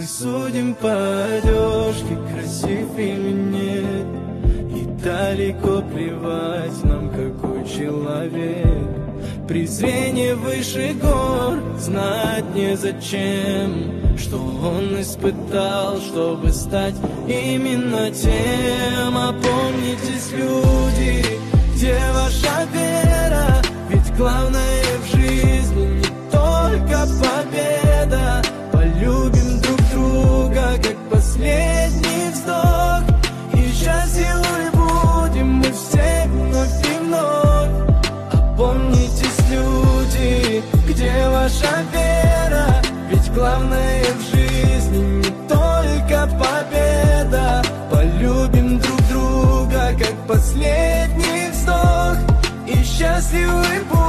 судим по одежке, красив или нет. И далеко плевать нам, какой человек. Презрение выше гор, знать незачем, что он испытал, чтобы стать именно тем. Опомнитесь, люди, где ваша вера? Ведь главное в жизни не только победа. Полюбим друг друга, как последний вздох, и счастливы будем мы все вновь и вновь. Опомнитесь, люди, где ваша вера? Ведь главное в жизни не только победа. Полюбим друг друга, как последний вздох, и счастливы будем.